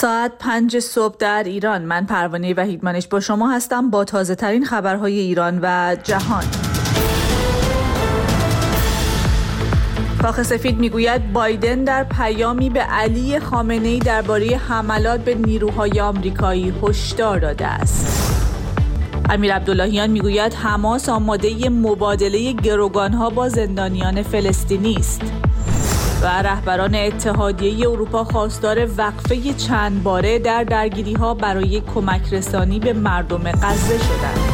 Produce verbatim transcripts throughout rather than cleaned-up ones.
ساعت پنج صبح در ایران. من پروانه وحیدمانش با شما هستم با تازه ترین خبرهای ایران و جهان. کاخ سفید میگوید بایدن در پیامی به علی خامنه‌ای درباره حملات به نیروهای آمریکایی هشدار داده است. امیر عبداللهیان میگوید حماس آماده مبادله گروگانها با زندانیان فلسطینی است. و رهبران اتحادیه اروپا خواستار وقفه چند باره در درگیری‌ها برای کمک رسانی به مردم غزه شدند.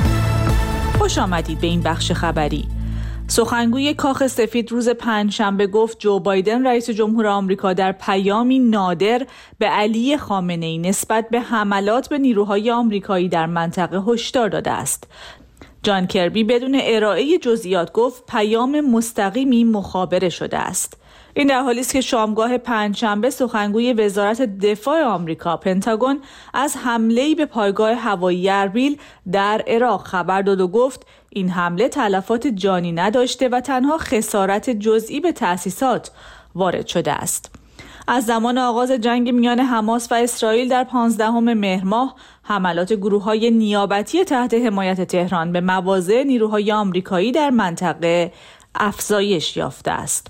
خوش آمدید به این بخش خبری. سخنگوی کاخ سفید روز پنجشنبه گفت جو بایدن رئیس جمهور آمریکا در پیامی نادر به علی خامنه‌ای نسبت به حملات به نیروهای آمریکایی در منطقه هشدار داده است. جان کربی بدون ارائه جزئیات گفت پیام مستقیمی مخابره شده است. این در حالی است که شامگاه پنجشنبه سخنگوی وزارت دفاع آمریکا پنتاگون از حمله‌ای به پایگاه هوایی اربیل در عراق خبر داد و گفت این حمله تلفات جانی نداشته و تنها خسارت جزئی به تأسیسات وارد شده است. از زمان آغاز جنگ میان حماس و اسرائیل در پانزدهم مهر ماه حملات گروه‌های نیابتی تحت حمایت تهران به مواضع نیروهای آمریکایی در منطقه افزایش یافته است.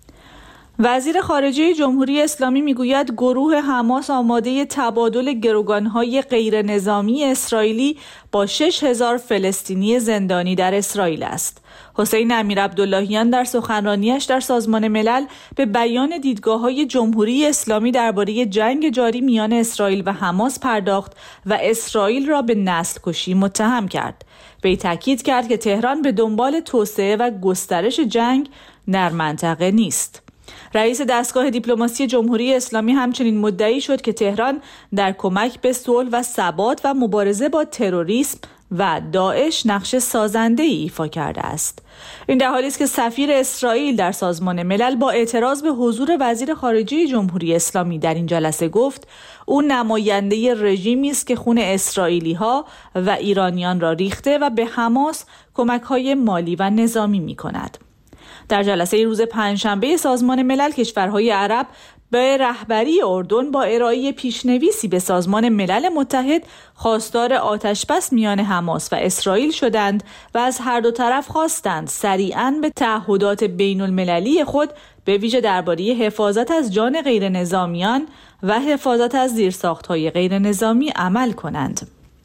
وزیر خارجه جمهوری اسلامی میگوید گروه حماس آماده تبادل گروگانهای غیر نظامی اسرائیلی با شش هزار فلسطینی زندانی در اسرائیل است. حسین امیر عبداللهیان در سخنرانیش در سازمان ملل به بیان دیدگاه‌های جمهوری اسلامی درباره جنگ جاری میان اسرائیل و حماس پرداخت و اسرائیل را به نسل کشی متهم کرد. وی تاکید کرد که تهران به دنبال توسعه و گسترش جنگ در منطقه نیست. رئیس دستگاه دیپلماسی جمهوری اسلامی همچنین مدعی شد که تهران در کمک به صلح و ثبات و مبارزه با تروریسم و داعش نقش سازنده‌ای ایفا کرده است. این در حالی است که سفیر اسرائیل در سازمان ملل با اعتراض به حضور وزیر خارجه جمهوری اسلامی در این جلسه گفت او نماینده رژیمی است که خون اسرائیلی‌ها و ایرانیان را ریخته و به حماس کمک‌های مالی و نظامی می‌کند. در جلسه روز پنجشنبه سازمان ملل کشورهای عرب به رهبری اردن با ارائه پیشنویسی به سازمان ملل متحد خواستار آتشبس میان حماس و اسرائیل شدند و از هر دو طرف خواستند سریعاً به تعهدات بین المللی خود به ویژه درباره حفاظت از جان غیر نظامیان و حفاظت از زیرساخت‌های غیر نظامی عمل کنند.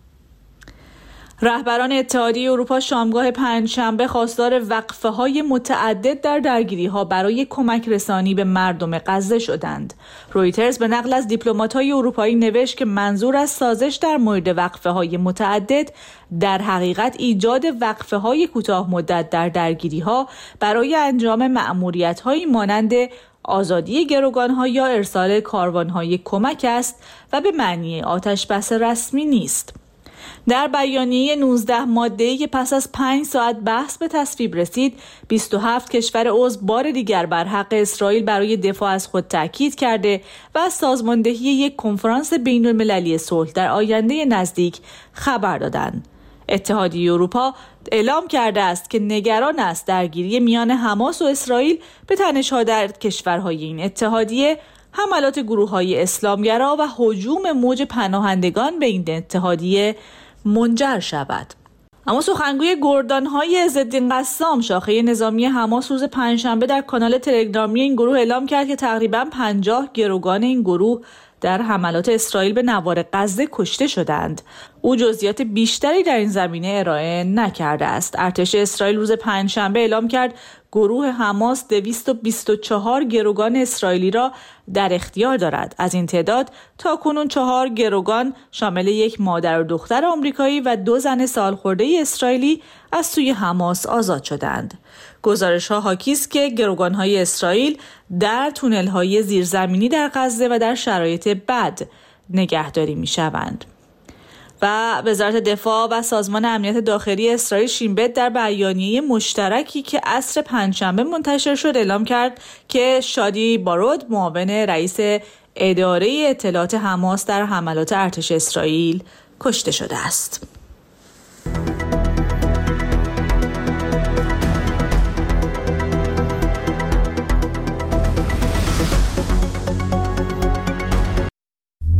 رهبران اتحادیه اروپا شامگاه پنجشنبه خواستار وقفه‌های متعدد در درگیری‌ها برای کمک رسانی به مردم غزه شدند. رویترز به نقل از دیپلمات‌های اروپایی نوشت که منظور از سازش در مورد وقفه‌های متعدد در حقیقت ایجاد وقفه‌های کوتاه مدت در درگیری‌ها برای انجام مأموریت‌هایی مانند آزادی گروگان‌ها یا ارسال کاروان‌های کمک است و به معنی آتش‌بس رسمی نیست. در بیانیه نوزده ماده‌ای که پس از پنج ساعت بحث به تصویب رسید، بیست و هفت کشور عضو بار دیگر بر حق اسرائیل برای دفاع از خود تاکید کرده و از سازماندهی یک کنفرانس بین‌المللی صلح در آینده نزدیک خبر دادند. اتحادیه اروپا اعلام کرده است که نگران است درگیری میان حماس و اسرائیل به تنش‌ها در کشورهای این اتحادیه، حملات گروه‌های اسلامگرا و هجوم موج پناهندگان به این اتحادیه منجر شود. اما سخنگوی گردان‌های عزالدین قسام شاخه نظامی حماس روز پنجشنبه در کانال تلگرامی این گروه اعلام کرد که تقریباً پنجاه گروگان این گروه در حملات اسرائیل به نوار غزه کشته شدند. او جزئیات بیشتری در این زمینه ارائه نکرده است. ارتش اسرائیل روز پنجشنبه اعلام کرد گروه حماس دویست و بیست و چهار گروگان اسرائیلی را در اختیار دارد. از این تعداد تاکنون چهار گروگان شامل یک مادر و دختر آمریکایی و دو زن سالخورده اسرائیلی از سوی حماس آزاد شدند. گزارش‌ها حاکی است که گروگان‌های اسرائیل در تونل‌های زیرزمینی در غزه و در شرایط بد نگهداری می‌شوند. و وزارت دفاع و سازمان امنیت داخلی اسرائیل شین بت در بیانیه مشترکی که عصر پنجشنبه منتشر شد اعلام کرد که شادی بارود معاون رئیس اداره اطلاعات حماس در حملات ارتش اسرائیل کشته شده است.